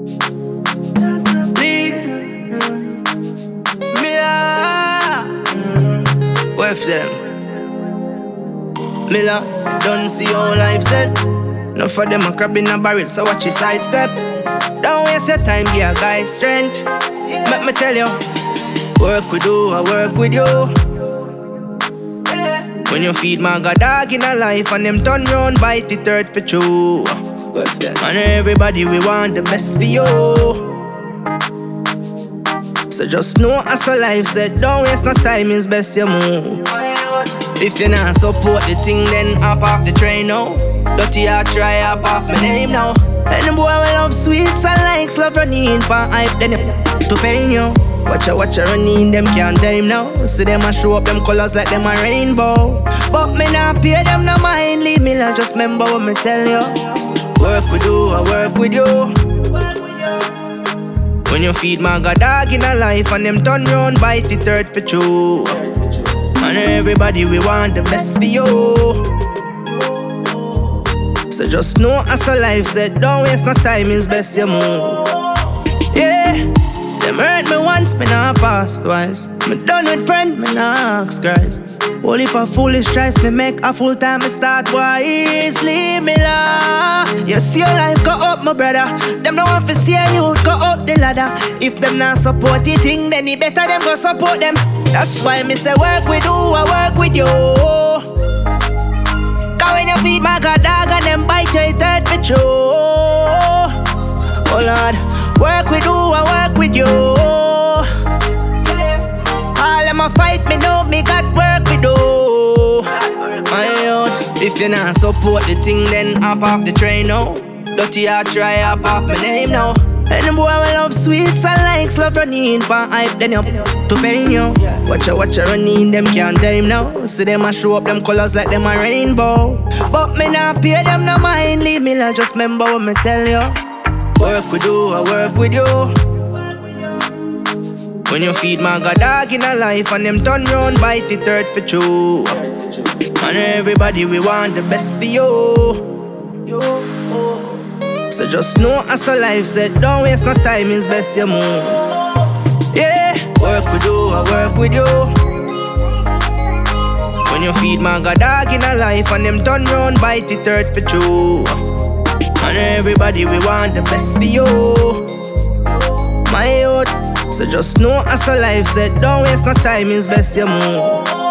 With them Miller, don't see how life set. Enough for them a crab in a barrel, so watch your sidestep. Don't waste your time, give a guy strength. Let me tell you, work we do, I work with you. When you feed my god dog in a life and them turn round, bite the third for true. And everybody we want the best for you. So just know as a life said, don't waste no time, it's best you move. If you not support the thing, then hop off the train now. Dirty heart try hop off my name now. And the boy will love sweets and likes love running for hype, then to pain you. Watch her running, them can't tame now. See them a show up them colors like them a rainbow. But me not pay them no mind, leave me like just remember what me tell you. Work we do, I work with you. When you feed my god dog in a life and them turn round, bite the third for true. And everybody we want the best for you. So just know as a life said, don't waste no time, it's best you move. Yeah, them hurt me once, me not pass twice. Me done with friend, me not ask Christ. Only for foolish tries, me make a full time, me start wise. Leave me la. You see your life go up, my brother. Them no want to see you go up the ladder. If them not support the thing, then it better them go support them. That's why me say work with you, I work with you. Cause when you feed my god dog and them bite your third for true. Oh Lord, work with you, I work with you. All them a fight me know me got work with you. My youth, if you not support the thing, then hop off the train now. Dirty heart try hop off my name now. And the boy will love sweets and likes love running for hype, then up to pain you. Watch her running, them can't tame now. See them a show up them colors like them a rainbow. But me not pay them no mind, leave me like just remember what me tell you. Work we do, I work with you. When you feed my god dog in a life and them turn round, bite the third for true. And everybody we want the best for you. So just know as a life said, don't waste no time, it's best you move. Yeah, work we do, I work with you. When you feed my god dog in a life and them turn round, bite the third for true. And everybody we want the best for you. My youth, so just know as a life said, don't waste no time, it's best you move.